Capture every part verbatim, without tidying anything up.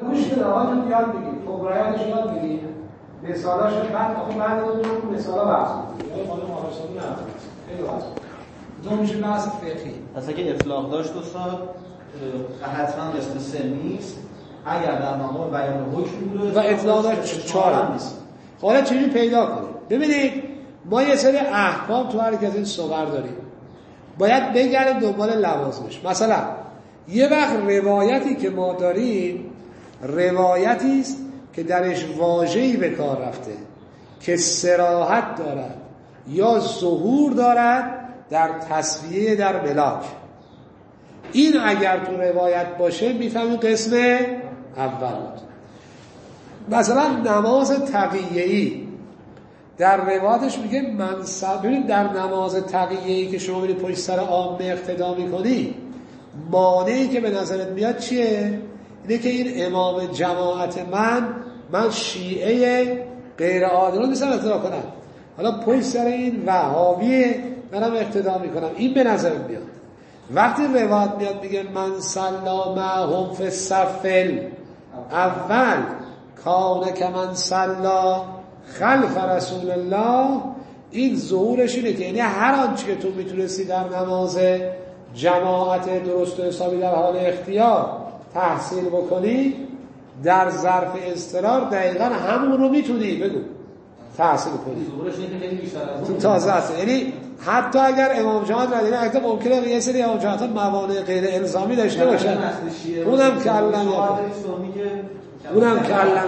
گوش که راهاتون یاد بگید، خبرایاتش یاد بگید، مثالاش بعد آخه بعد اون مثالا بحث کنید. یعنی خود محاسبه نه. خیلی بحث. دو میشه بحث فقهی. پس اگه اطلاق داشت استاد حتما قسم سه نیست. اگر در نامه بیان حکم بوده و اطلاق داشت چهار هم نیست. حالا چجوری پیدا کنیم؟ ببینید ما یه سری احکام تو هر یک از این صور داریم. باید بگردیم دنبال لوازمش. مثلا یه وقت روایتی که ما داریم روایتی است که درش واژه‌ای به کار رفته که صراحت دارد یا ظهور دارد در تسویه در ملاک. این اگر تو روایت باشه میفهمیم قسم اول بود. مثلا نماز تقیه‌ای در روایتش میگه منصب. ببینید در نماز تقیه‌ای که شما میرید پشت سر عامه اقتدا میکنی، مانعی که به نظرت میاد چیه؟ اینه که این امام جماعت من من شیعه غیر عادلان نیستم اقتدا کنم، حالا پشت سر این وهابیه منم اقتدا میکنم. این به نظرت میاد. وقتی روایت میاد میگه من صلی معهم فی الصف اول کان کمن صلی خلف رسول الله، این ظهورش اینه که یعنی هر آنچه که تو میتونستی در نماز جماعت درست و حسابی در حال اختیار تحصیل بکنی، در ظرف اضطرار دقیقا همون رو میتونی بگو تحصیل کنی. ظهورش اینه که خیلی بیشتر از تو تازه هست. یعنی حتی اگر امام جماعت را دیدن حتی ممکنه یه سری امام جماعت موانع غیر الزامی داشته باشن، اونم که علم اونم که علم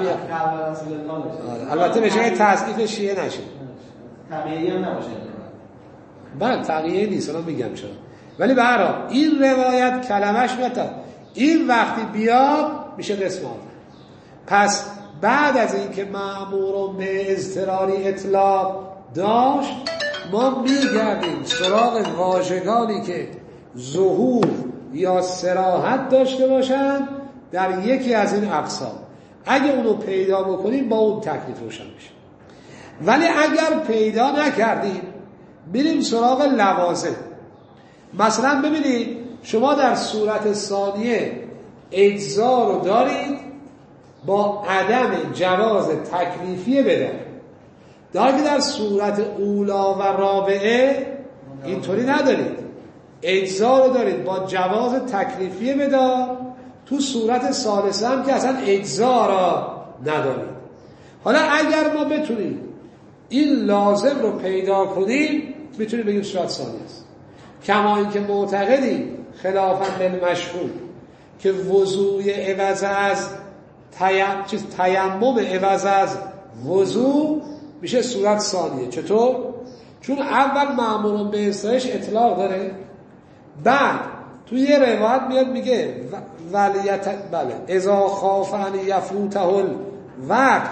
البته بشه که تصدیق شیعه نشه، تقییه هم نباشه. بله تقییه نیست، الان میگم چرا. ولی به هر حال این روایت کلمش متن این وقتی بیاد میشه قسم آن. پس بعد از اینکه مأمور به اضطراری اطلاق داشت، ما میگردیم سراغ واژگانی که ظهور یا صراحت داشته باشند در یکی از این اقسام. اگه اونو پیدا بکنیم با اون تکلیف روشن میشه. ولی اگر پیدا نکردیم بریم سراغ لوازم. مثلا ببینید شما در صورت ثانیه اجزا رو دارید با عدم جواز تکلیفی بدن، در که در صورت اولا و رابعه اینطوری ندارید. اجزا رو دارید با جواز تکلیفی بدار، تو صورت ثالثه هم که اصلا اجزا را ندارید. حالا اگر ما بتونیم این لازم رو پیدا کنیم میتونیم بگیم صورت ثانیه است. کما اینکه معتقدیم خلافاً للمشهور که وضوع عوض از تیم... چیز تیمم عوض از وضوع میشه صورت ثانیه. چطور؟ چون اول مأمورون به استایش اطلاق داره، بعد توی یه روایت میاد میگه ولیت بله اذا خاف ان یفوته الوقت،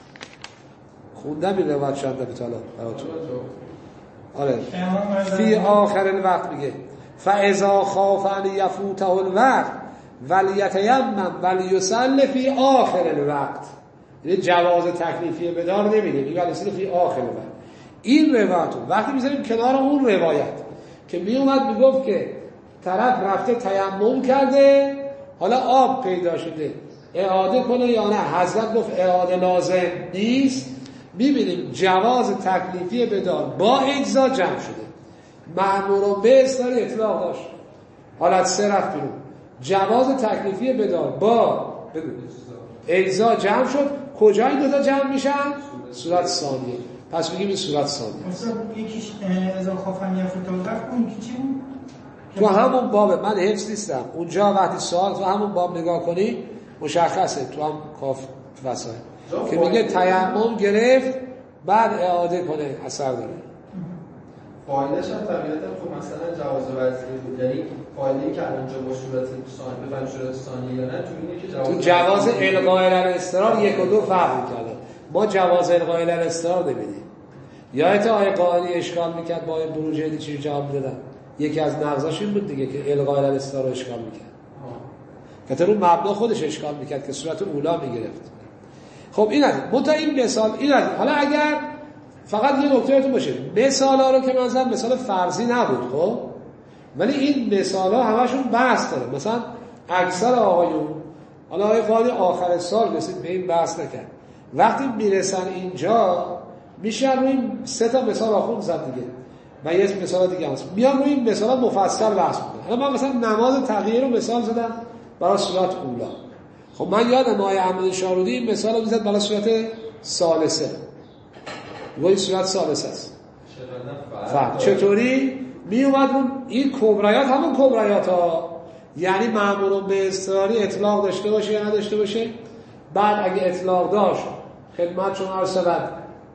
خوندم این روایت شد به تعالی براتون. آره فی آخر الوقت میگه فاذا خاف ان یفوته الوقت ولیتیمم ولیصلی فی آخر الوقت. یعنی جواز تکلیفی بدار نمیده، میگه ولیصلی فی آخر الوقت. این روایت وقتی میذاریم کنار اون روایت که میومد میگفت که طرف رفته تیمم کرده حالا آب پیدا شده اعاده کنه یا نه، حضرت گفت اعاده لازم نیست، میبینیم جواز تکلیفی بدار با اجزا جمع شده. مأمور به اصطلاح اطلاق داشت حالت سه رفت بیرون، جواز تکلیفی بدار با اجزا جمع شد. کجا این دوتا جمع میشن؟ صورت ثانیه. پس میگیم این صورت ثانیه. مثلا یکیش اذا خافن یفوت الوقت، اون کی چی بود؟ تو همون باب من حفظ نیستم اونجا وقتی سوال تو همون باب نگاه کنی مشخصه تو هم کاف وسایل که میگه تیمم گرفت بعد اعاده کنه اثر داره. فایدهش هم طبیعتا خب مثلا جواز وضعی بود، یعنی فایده‌ای که اونجا با صورت ثانیه بفهم صورت ثانیه یا نه تو اینه که جواز تو جواز الغاء الاضطرار یک و دو فرق می‌کنه. ما جواز الغاء الاضطرار نمیدیم. یادت آیه قاضی اشکال میکرد با آیه بروجردی چی جواب میدادن؟ یکی از نقضاش این بود دیگه که الغاء الاضطرار رو اشکال میکرد. که رو مبنا خودش اشکال میکرد که صورت اولا میگرفت. خب این است. مت این مثال این است. حالا اگر فقط یه نکته تو باشه، مثالا رو که مثلا مثال فرضی نبود خب، ولی این مثالا همشون بحث داره. مثلا اکثر آقایون حالا آقای قاضی آخر سال رسید به این بحث نکرد. وقتی میرسن اینجا میشه روی این سه تا مثال آخوند زد دیگه و یه مثال دیگه هست میان روی این مثال مفصل بحث میکنه. حالا من مثلا نماز تغییر رو مثال زدم برای صورت اولا. خب من یادم آقای احمد شارودی این مثال رو میزد برای صورت ثالثه. وای صورت ثالثه است. فرق چطوری می اومد اون این کبریات همون کبریات ها، یعنی مأمورون به اضطراری اطلاق داشته باشه یا نداشته باشه. بعد اگه اطلاق داشت خدمتشون عرض شود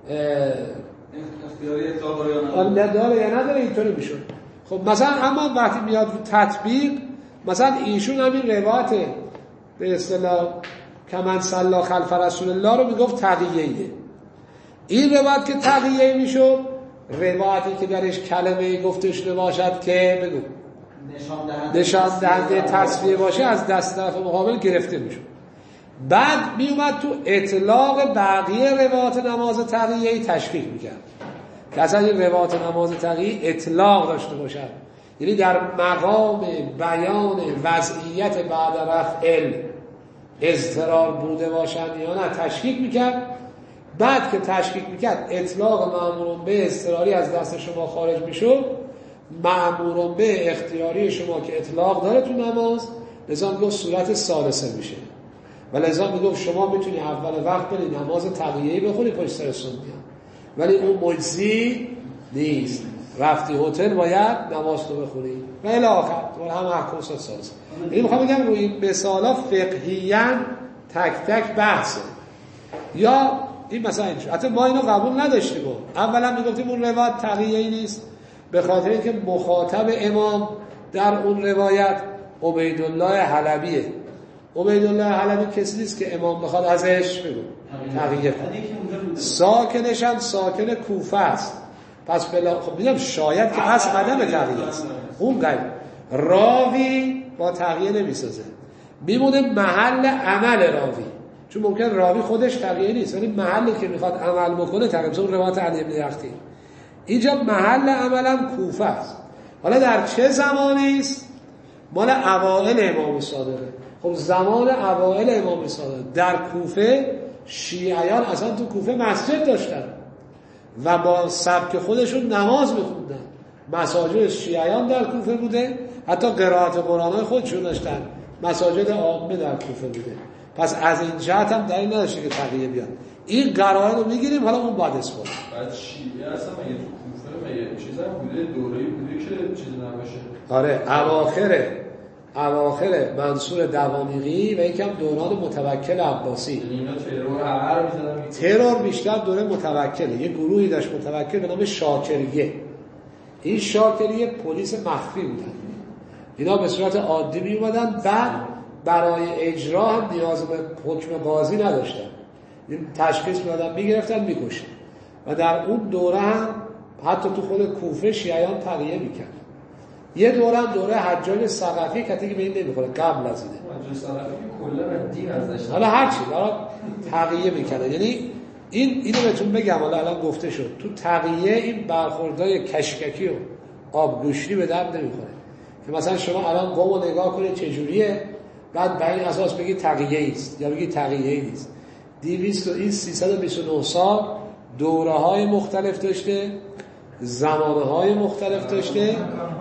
اختیاری اطلاق یا نداره داره یا نداره اینطوری میشد. خب مثلا اما وقتی میاد تطبیق مثلا ایشون همین روایت به اصطلاح کمن صلا خلف رسول الله رو میگفت تقییه. این روایت که تقییه میشد روایتی که درش کلمه گفته شده باشد که بگو نشان دهنده تصفیه باشه از دست طرف مقابل گرفته میشد. بعد می اومد تو اطلاق بقیه روایات نماز تقییه تشکیک میکرد که اصلا این روایات نماز تقییه اطلاق داشته باشد، یعنی در مقام بیان وضعیت بعد رفع اضطرار بوده باشند یا نه تشکیک میکرد. بعد که تشکیک میکرد اطلاق مأمورون به اضطراری از دست شما خارج میشد، مأمورون به اختیاری شما که اطلاق داره تو نماز، لذا میگفت صورت ثالثه میشه و لذا میگفت شما میتونی اول وقت بری نماز تقییه‌ای بخونی پشت سر سنی، ولی اون مجزی نیست، رفتی هتل باید نماز تو بخونی و الی آخر و هم احکام ثالثه. این میخوام بگم روی این مثالا فقهیاً تک تک بحثه. یا این مثلا اینجور حتی ما اینو قبول نداشتیم. اولا میگفتیم اون روایت تقییه‌ای نیست به خاطر اینکه مخاطب امام در اون روایت عبیدالله حلبیه. عبیدالله حلبی کسی نیست که امام بخواد ازش بگو تقییه کنه. ساکنش هم ساکن کوفه است. پس بلا خب میگم شاید که از عدم تقییه است. اون غیر راوی با تقییه نمیسازه، میمونه محل عمل راوی، چون ممکن راوی خودش تقییه نیست ولی محلی که میخواد عمل بکنه تقییه. مثلا روایت علی بن یختی اینجا محل عملم کوفه است. حالا در چه زمانی است؟ مال اوائل امام صادقه. خب زمان اوائل امام صادق در کوفه شیعیان اصلا تو کوفه مسجد داشتن و با سبک خودشون نماز میخوندن. مساجد شیعیان در کوفه بوده، حتی قرائت قرآن‌های خودشون داشتن، مساجد عامه در کوفه بوده. پس از این جهت هم دلیل نداشته که تقییه بیاد. این قرائن رو میگیریم، حالا اون بعد اثبات. بعد شیعه اصلا مگه تو کوفه مگه چیزا بوده دوره‌ای بوده که چیز نباشه؟ آره اواخر اواخر منصور دوامیقی و یکم دوران متوکل عباسی. یعنی اینا ترور هر می‌زدن. ترور بیشتر دوره متوکله. یه گروهی داشت متوکل به نام شاکریه. این شاکریه پلیس مخفی بودن. اینا به صورت عادی می اومدن، بعد برای اجرا هم نیاز به حکم قاضی نداشتن. این تشخیص میدادن میگرفتن میکشن. و در اون دوره هم حتی تو خود کوفه شیعیان تقییه میکرد. یه دوره هم دوره حجاج ثقفی که دیگه به این نمیخوره، قبل از اینه. حجاج ثقفی کلا دین ازش. حالا هر چی برای تقییه میکردن. یعنی این اینو بهتون بگم، حالا الان گفته شد تو تقییه این برخوردای کشککی و آبگوشتی به درد نمیخوره. که مثلا شما الان قومو نگاه کنید چه جوریه، بعد بر این اساس بگید تقییه است یا بگید تقییه نیست. دویست و این سیصد و بیست و نه سال دوره‌های مختلف داشته، زمانه‌های مختلف داشته،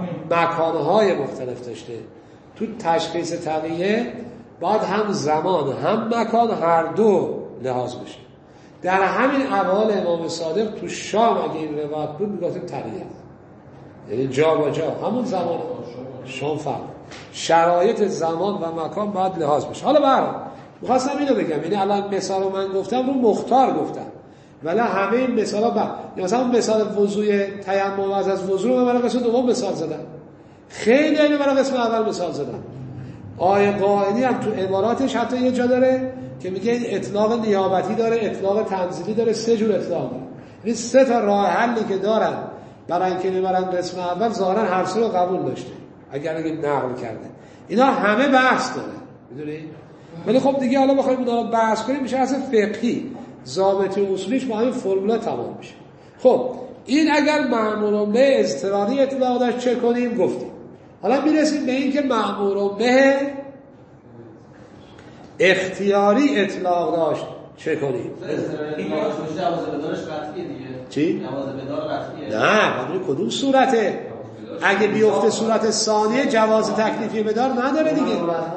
مکانهای مختلف داشته. تو تشخیص تقییه باید هم زمان هم مکان هر دو لحاظ بشه. در همین اوایل امام صادق تو شام اگه این روایت بود میگفتیم تقییه، یعنی جا با جا همون زمان شام فرق، شرایط زمان و مکان باید لحاظ بشه. حالا برام می‌خواستم اینو بگم، یعنی الان مثال رو من گفتم رو مختار گفتم، ولی همه این مثالا بعد مثلا مثال وضوء تیمم از از وضوء رو برای قسم دوم مثال زدم، خیلی اینو برای قسم اول مثال زدم. آیه قائلی هم تو عباراتش حتی یه جا داره که میگه اطلاق نیابتی داره، اطلاق تنزیلی داره، سه جور اطلاق داره. این سه تا راه حلی که دارن برای اینکه میبرن قسم اول ظاهرا هر سه رو قبول داشته اگر اگه نقل کرده. اینا همه بحث داره، میدونی؟ ولی خب دیگه حالا بخوایم اونا رو بحث کنیم میشه اصلا فقهی، ضابطه اصولیش با همین فرمولا تمام میشه. خب این اگر مأمور به اضطراری اطلاق داشت چه کنیم گفتیم. حالا میرسیم به این که مأمور به اختیاری اطلاق داشت چه کنیم؟ این جواز بدارش قطعیه دیگه. چی؟ جواز بدار قطعیه. نه بدون کدوم صورته؟ اگه بیفته صورت ثانیه جواز تکلیفی بدار نداره دیگه.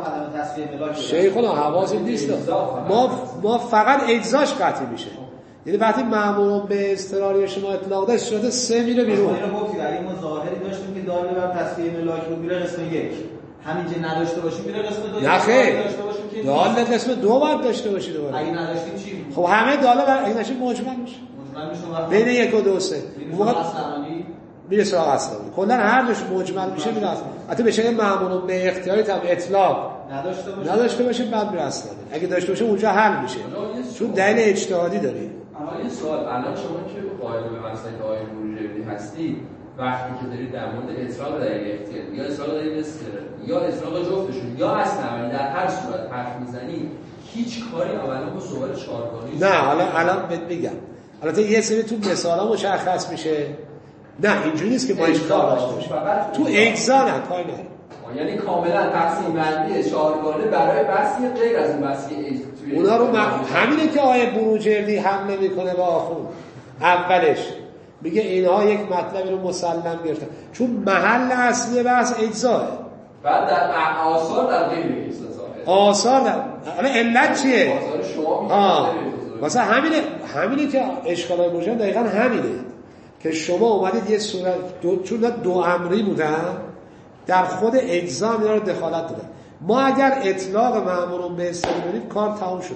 شیخنا حواس نیست. ما ما فقط اجزاش قطعی میشه. یعنی وقتی مأمور به اضطراری شما اطلاق داشت شده سه میره بیرون. ما گفتید اگه ما ظاهری داشتیم که دال بر تصفیه ملاک رو میره قسم یک. همین که نداشته باشیم میره قسم دو. نه خیر. دال قسم دو باید داشته باشید دوباره. اگه نداشتیم چی؟ خب همه دالا بر اگه نشه مجمل میشه. مجمل میشه بین یک و دو سه. موقع اصلانی میره سراغ اصلانی. کلا هر جوش مجمل میشه میره اصلا. البته به شکل مأمور به اختیاری هم اطلاق نداشته باشه نداشته باشه بعد میره اصلانی. اگه داشته باشه اونجا حل میشه. چون دلیل اجتهادی داری. اما این سوال الان شما که قائل به مسئله آیه بروجردی هستی وقتی که دارید در مورد اطلاق دلیل اختیاری یا اطلاق دلیل استقرار یا اطلاق جفتشون یا اصل عملی در هر صورت حرف میزنی هیچ کاری اولا با سوال چهارگانه نه حالا الان بهت میگم البته یه سری تو مثالا مشخص میشه نه اینجوری نیست که ما هیچ کار داشته باشیم تو اجزا نه کاری نه یعنی کاملا تقسیم بندی چهارگانه برای بحثی غیر از این بحثی توی اونا رو من... همینه که آیه بروجردی حمله میکنه به آخوند اولش میگه اینها یک مطلبی رو مسلم گرفتن چون محل اصلی بحث اجزاه بعد در آثار در غیر اجزا آثار در حالا علت چیه آثار شما آه واسه همینه همینه که اشکالای بروجردی دقیقاً همینه که شما اومدید یه صورت دو... چون دو امری بودن در خود اجزا اینا رو دخالت دادن ما اگر اطلاق مأمور به اضطراری بدیم کار تمام شده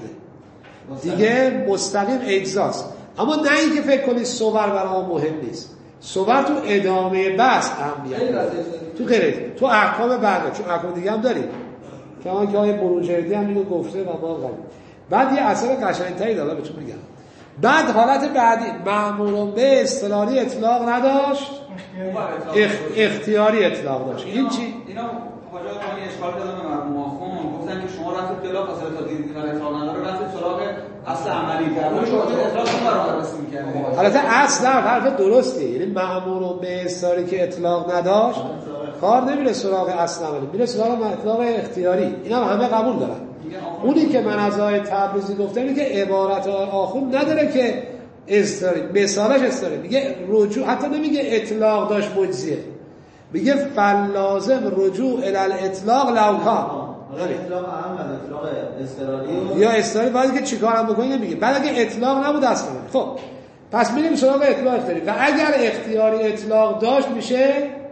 دیگه مستقیم اجزاست اما نه اینکه فکر کنید صور برای ما مهم نیست صور تو ادامه بحث اهمیت داره تو غیره تو احکام بعد چون احکام دیگه هم داریم که اون که آیه بروجردی هم اینو گفته و ما قبول بعد یه اثر قشنگتری داره بهتون میگم بعد حالت بعدی مأمور به اضطراری اطلاق نداشت اخ... اختیاری اطلاق داشت این چی؟ اینا حاجا خانی اشکال دادن به مرموماخون گفتن که شما رفتید جلو فاصله تا دیدید که اطلاق نداره رفتید سراغ اصل عملی کردن شما اطلاق رو بررسی می‌کردید البته اصل در حرف درسته یعنی مأمور به اضطراری که اطلاق نداشت کار نمیره سراغ اصل عملی میره سراغ اطلاق اختیاری اینا همه قبول دارن اونی که من از آیه تبریزی گفتم اینه که عبارت آخوند نداره که اضطراری مثالش اضطراری میگه رجوع حتی نمیگه اطلاق داشت مجزیه میگه فلازم رجوع الی الاطلاق لو کان اطلاق اهم از اطلاق اضطراری یا اضطراری باید که چیکارم بکنی نمیگه بعد اگه اطلاق نبود اصلا خب پس میریم سراغ اطلاق اختیاری و اگر اختیاری اطلاق داشت میشه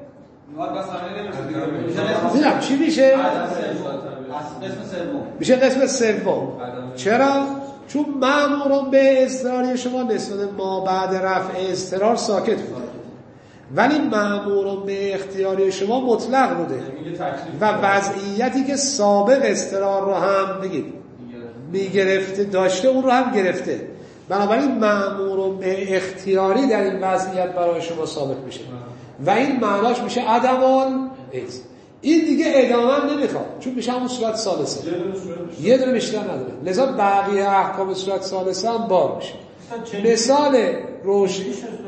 میدونم چی میشه قسم سوم میشه قسم سوم چرا چون مأمور به اضطراری شما نسبت ما بعد رفع اضطرار ساکت بوده ولی مأمور به اختیاری شما مطلق بوده و وضعیتی که سابق اضطرار رو هم بگید میگرفته داشته اون رو هم گرفته بنابراین مأمور به اختیاری در این وضعیت برای شما ثابت میشه و این معناش میشه عدم الاجزا این دیگه ادامه نمیخواد چون میشه همون صورت ثالثه یه دونه بیشتر نداره لذا بقیه احکام صورت ثالثه هم بار میشه مثال روشن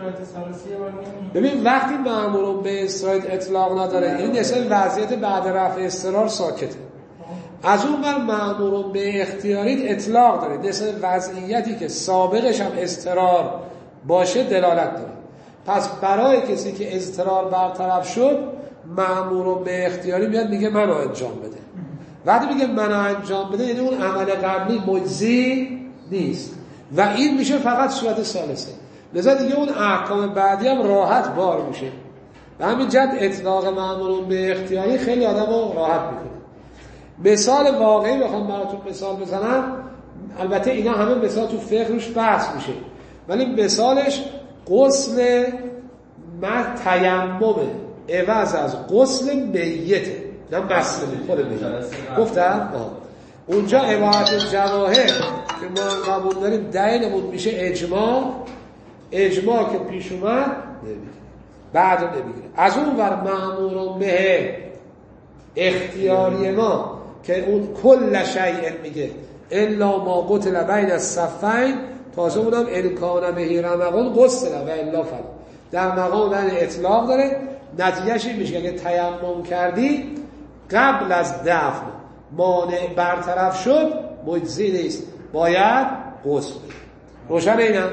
ببین وقتی مأمور به اضطرار اطلاق نداره این مثل وضعیت بعد رفع اضطرار ساکته از اون بر مأمور به اختیاری اطلاق داره مثل وضعیتی که سابقش هم اضطرار باشه دلالت داره پس برای کسی که اضطرار برطرف شد مأمور به اختیاری میاد میگه منو انجام بده وقتی میگه منو انجام بده یعنی اون عمل قبلی مجزی نیست و این میشه فقط صورت ثالثه لذا دیگه اون احکام بعدی هم راحت بار میشه و همین جد اطلاق مأمور به اختیاری خیلی آدمو راحت میکنه مثال واقعی بخوام براتون مثال بزنم البته اینا همه مثال تو فقه روش بحث میشه ولی مثالش غسل مر تیممه عوض از غسل میته نه مسئله خود میت گفتم اونجا عبارت جواهر که ما قبول داریم دلیلمون میشه اجماع اجماع که پیش اومد نمیگیره بعد نمیگیره از اون ور مأمور به اختیاری ما که اون کل شیء میگه الا ما قتل بین الصفین تازه اونم الکان به رمقان غسل و الا فلا در مقام بین اطلاق داره نتیجهش این میشه که اگه تیمم کردی قبل از دفن مانع برطرف شد مجزی نیست، باید غسل بده. روشن اینم؟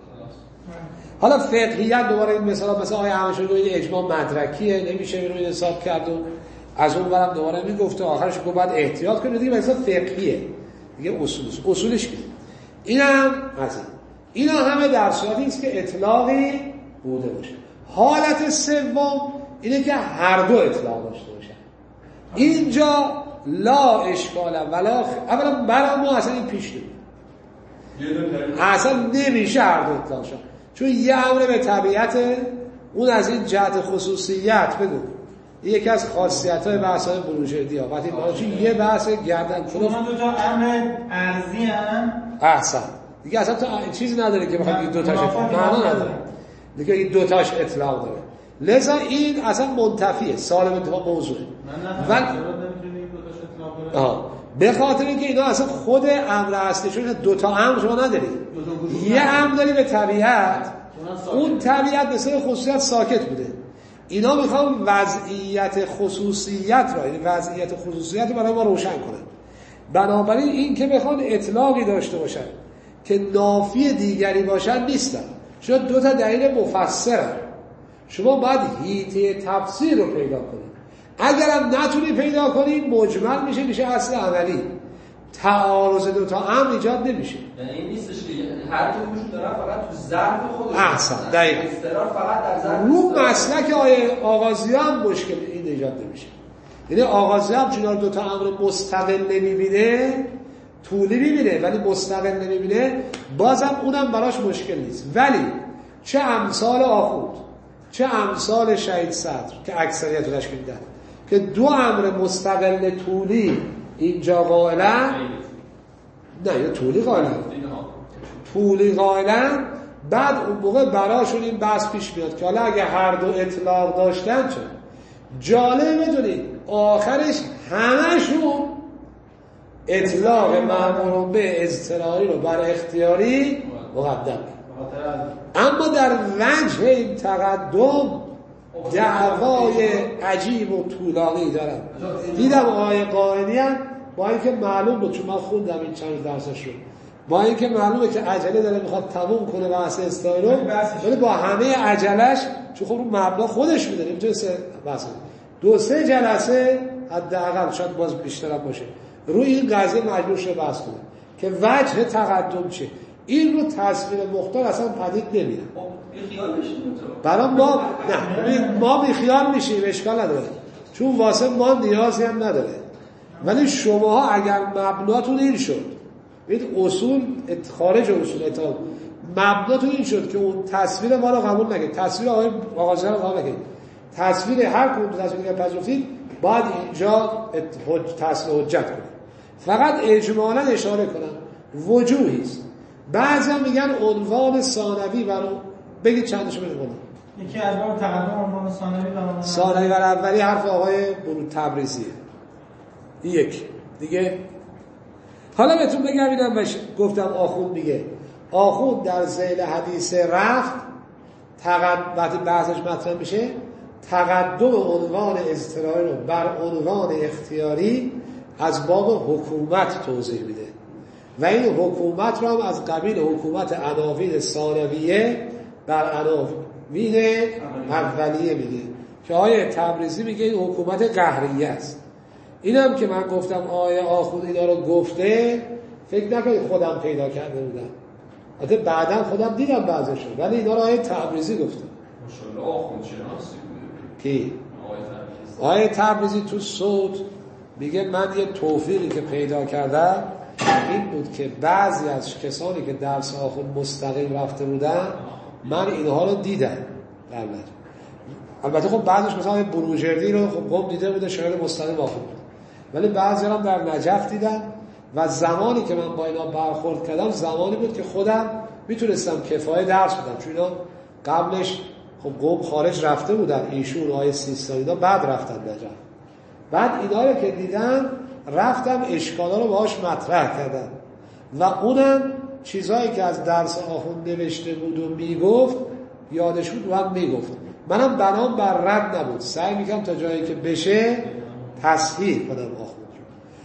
حالا فقهیت دوباره این مثلا مثلا آیه همشون این اجماع مدرکیه، نمیشه رو این حساب کرد و از اون برم دوباره میگفته آخرش گفت باید احتیاط کنید دیگه، مثلا فقهیه دیگه، اصولش اصولش که اینم از این اینا همه در صورتی است که اطلاقی بوده باشه. حالت سوم اینه که هر دو اطلاق داشته باشن. اینجا لا اشکال ولا خ... اولا برای ما اصلا این پیش نمیاد، اصلا نمیشه هر دو اطلاق شد، چون یه امر به طبیعته، اون از این جهت خصوصیت بگو یکی از خاصیت‌های بحث‌های بروجردی ها وقتی باشه یه بحث گردن کلوف، اون دو تا امر ارضی ان احسن دیگه اصلا تو چیزی نداره که بخواد این دو تاش معنا نداره دیگه، این دو تاش اطلاق داره، لذا این اصلا منتفیه، سالم تا موضوعه. من نه آه به خاطر اینکه اینا اصلا خود امر اصلیشون دو تا امر شما نداری، یه امر داری به طبیعت، اون طبیعت به سبب خصوصیت ساکت بوده، اینا میخوام وضعیت خصوصیت را، یعنی وضعیت خصوصیت رو برای ما روشن کنن. بنابراین این که بخوان اطلاقی داشته باشن که نافی دیگری باشن نیستن، چون دو تا دلیل مفسرن، شما باید حیطه تفسیر رو پیدا کنید، اگرم نتونی پیدا کنید مجمل میشه، میشه اصل عملی، تعارض دو تا امر ایجاد نمیشه. یعنی این نیستش که هر کدومش داره فقط تو ظرف خودش، احسن دقیقاً استقرار فقط در ظرف رو مسلک آیه آغازیان مشکل این ایجاد نمیشه. یعنی آغازیان چون دو تا امر مستقل نمیبینه، طولی میبینه ولی مستقل نمیبینه، بازم اونم براش مشکل نیست. ولی چه امثال آخوند چه امثال شهید صدر که اکثریت رو تشکیل میدن که دو امر مستقل طولی اینجا قائلن، نه یا طولی قائلن طولی قائلن، بعد اون موقع براشون این بحث پیش میاد که حالا اگه هر دو اطلاق داشتن چه؟ جالب بدونید آخرش همشون اطلاق مأمور به اضطراری رو بر اختیاری مقدم، اما در وجه این تقدم دعوای عجیب و طولانی دارن. دیدم آقای قائنی هم با اینکه معلوم بود، چون من خوندم این چند درسش رو، با اینکه معلومه که عجله داره میخواد تموم کنه بحث استایل رو، ولی با همه عجلش، چون خب اون مبنا خودش میدونه نمیتونه سه بحث دو سه جلسه حداقل شاید باز بیشتر هم باشه روی این قضیه مجبور شده بحث کنه که وجه تقدم چه. این رو تصویر مختار اصلا پدید نمیره. برای ما نه ما بیخیال میشیم اشکال نداره، چون واسه ما نیازی هم نداره، ولی شماها اگر مبناتون این شد، ببین اصول خارج اصول اطلاق مبناتون این شد که اون تصویر ما رو قبول نکنید، تصویر آقای آغازیان رو قبول نکنید، تصویر هر کدوم تصویر که پذیرفتید باید اینجا تصویر حجت کنید. فقط اجمالا اشاره کنم وجوهی است. بعضی هم میگن عنوان ثانوی برای بگید چندشو بده کنم. یکی از باب تقدم عنوان ثانوی و ثانوی و اولی حرف آقای برود تبریزیه. یک دیگه حالا بهتون بگم اینم بشه. گفتم آخوند میگه آخوند در ذیل حدیث رفت تقدم وقتی بحثش مطرح میشه تقدم عنوان اضطراری رو بر عنوان اختیاری از باب حکومت توضیح میده و این حکومت رو هم از قبیل حکومت عناوین ثانویه بر عناوین اولیه میگه که آیه تبریزی میگه این حکومت قهریه است. اینم که من گفتم آیه آخوند اینا رو گفته فکر نکنید خودم پیدا کرده بودم، البته بعداً خودم دیدم بعضیشو، ولی اینا رو آیه تبریزی گفته. ماشاءالله آخوند شناسی کی؟ آیه تبریزی تو صوت میگه من یه توفیقی که پیدا کردم این بود که بعضی از کسانی که درس آخوند مستقیم رفته بودن من اینها رو دیدم قبلا. البته خب بعضیش مثلا بروجردی رو خب قم دیده بوده شاید مستقیم آخوند، ولی بعضی هم در نجف دیدم و زمانی که من با اینا برخورد کردم زمانی بود که خودم میتونستم کفایه درس بدم، چون اینا قبلش خب قم خارج رفته بودن، ایشون آیه سیستان اینا بعد رفتن نجف. بعد اینا رو که دیدم رفتم اشکالا رو باهاش مطرح کردم و اونم چیزایی که از درس آخوند نوشته بود و میگفت یادش بود و هم میگفت. منم بنام بر رد نبود، سعی میکنم تا جایی که بشه تصحیح کنم آخوند رو.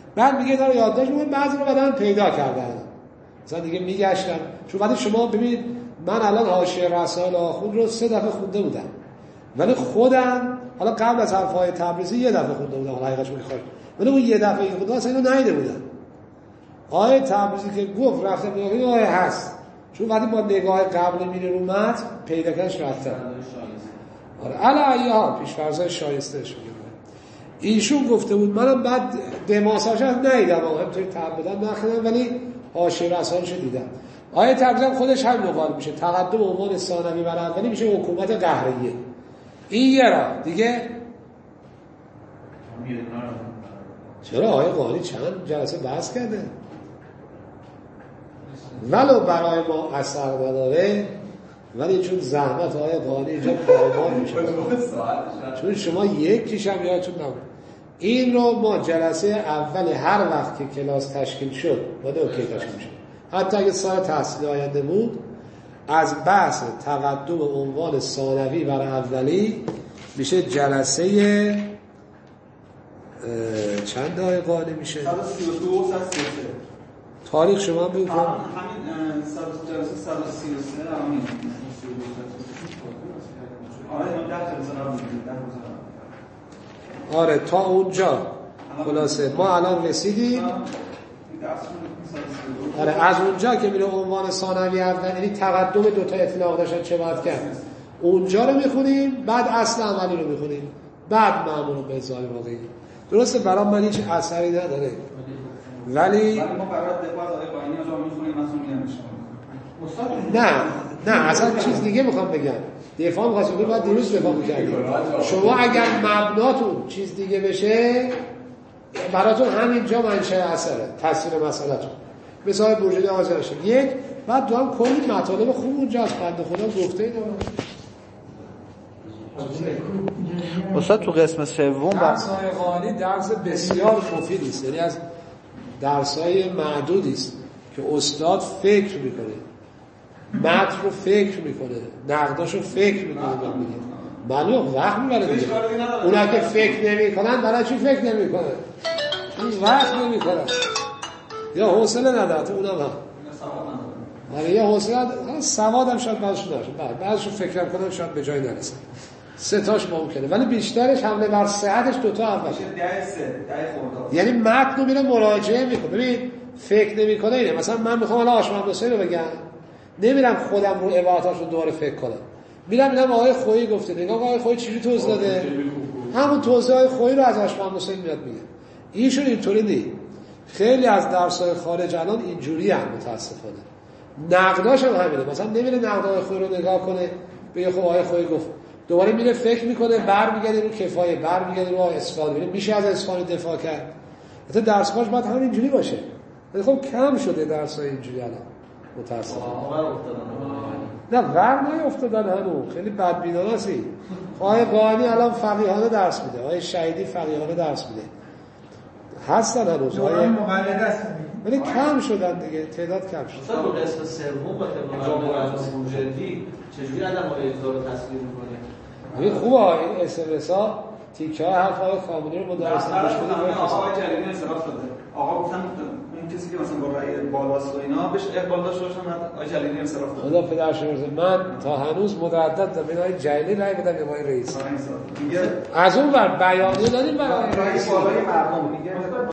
بعد میگه داره یادداشت میکنه، بعضی رو بعدن پیدا کردن مثلا دیگه میگشتم. چون وقتی شما ببینید من الان حاشیه رسائل آخوند رو سه دفعه خونده بودم، ولی خودم حالا قبل از حرفای تبریزی یه دفعه خونده بودم، حالا حقیقتش میخواد ولی اون یه دفعه که خوندم اصلا اینو ندیده بودم. آیه تبریزی که گفت رفتم نگاه این آیه هست، چون وقتی با نگاه قبل میره رو متن پیدا کردنش رفتم. آره علی ایها پیش‌فرضای شایستهش میگه. ایشون گفته بود، منم بعد دماساش از ندیدم، همینطوری تعبدن نخوندم ولی حاشیه رسائلش دیدم. آیه تبریزی خودش هم نقال میشه، تقدم عنوان ثانوی بر اولی میشه حکومت قهریه. این یه را دیگه. چرا آیه قانی چند جلسه بحث کرده ولو برای ما اثر نداره، ولی چون زحمت آیه قانی اینجا پایمال میشه، چون شما یکیش هم یادتون نبود. این رو ما جلسه اول هر وقت که کلاس تشکیل شد باید اوکی تشکیل شد، حتی اگه سال تحصیل آینده بود، از بحث تقدم عنوان ثانوی بر اولی میشه جلسه چند آیه قانی میشه؟ صد و سی و دو صد و سی و سه تاریخ شما بگو کن. همین جلسه صد و سی و سه همین آره ده تا بزنم آره تا اونجا خلاصه ما الان رسیدیم. آره از اونجا که میره عنوان ثانوی اول، یعنی تقدم دوتا اطلاق داشتن چه باید کرد، اونجا رو میخونیم، بعد اصل عملی رو میخونیم، بعد معمول به ازای واقعی. درسته برام من هیچ اثری نداره، ولی ما برای دفاع از آیه قانی رو میخونیم مثلا نه نه اصلا چیز دیگه میخوام بگم. دفاع میخواستم بگم باید دیروز دفاع میکردیم. شما اگر مبناتون چیز دیگه بشه براتون همینجا منشأ اثره، تاثیر مسئله‌تون. مثال بورژدی آزادش یک، بعد دو هم کلی مطالب خوب اونجا از بنده خدا گفته اینا. استاد تو قسم سوم درس‌های قانی درس بسیار مفیدی است، یعنی از درس‌های معدودی است که استاد فکر میکنه، متن رو فکر میکنه، نقداش رو فکر میکنه. من میگم معلومه وقت میبره دیگه. اونا که فکر نمیکنن برای چی فکر نمیکنه؟ این وقت نمیکنه یا حوصله نداره. اونا هم ولی یا حوصله نداره، سواد هم شاید بعضشون نشه، بعضشون فکر کنن شاید به جای نرسن. سه تاش ممکنه، ولی بیشترش حمله بر صحتش دوتا اول میشه ده سه ده خورده، یعنی متن رو میره مراجعه میکنه. ببین فکر نمیکنه اینه. مثلا من میخوام الان آشمم حسین رو بگم، نمیرم خودم رو عباراتاشو دوباره فکر کنم، میرم میگم آقای خویی گفته، نگاه آقای خویی چجوری توضیح داده، همون توضیح های خویی رو از آشمم حسین میاد میگه. ایشون اینطوری نیست. خیلی از درس‌های خارج الان اینجوری هم متاسفانه. نقداش هم همینه. مثلا نمیره نقدای خویی رو نگاه کنه بگه خب آقای خویی گفت، دوباره میره فکر میکنه، برمیگرده رو کفایه، برمیگرده رو اصفهان، میره میشه از اصفهان دفاع کرد. حتی درس باش باید همین اینجوری باشه. ولی خب کم شده درس‌های اینجوری الان متاسفانه. نه ور نیافتادن هنوز، خیلی بدبینانه است. آقای قانی الان فقیهانه درس میده، آقای شهیدی فقیهانه درس میده، هستن هنوز آقای مقلد است، ولی کم شدن دیگه، تعداد کم شد. اصلا رو قسم سوم با طبق مرحوم بورژدی چجوری آدم های اجزا رو تصویر میکنه؟ این خوبه این اس ام اس ها تیکه های حرف های خامنه‌ای رو مدرسه گوش بدید. آقای جلیلی انصراف داده. آقا گفتن اون کسی که مثلا با رأی بالاست و اینا بهش اقبال داشته باشن، آقای جلیلی انصراف داده. خدا پدرش برزه. من تا هنوز مردد دارم آقای جلیلی رأی بدم یا آقای رئیس. از اون بر بیانیه داریم برای رأی بالای مردم میگه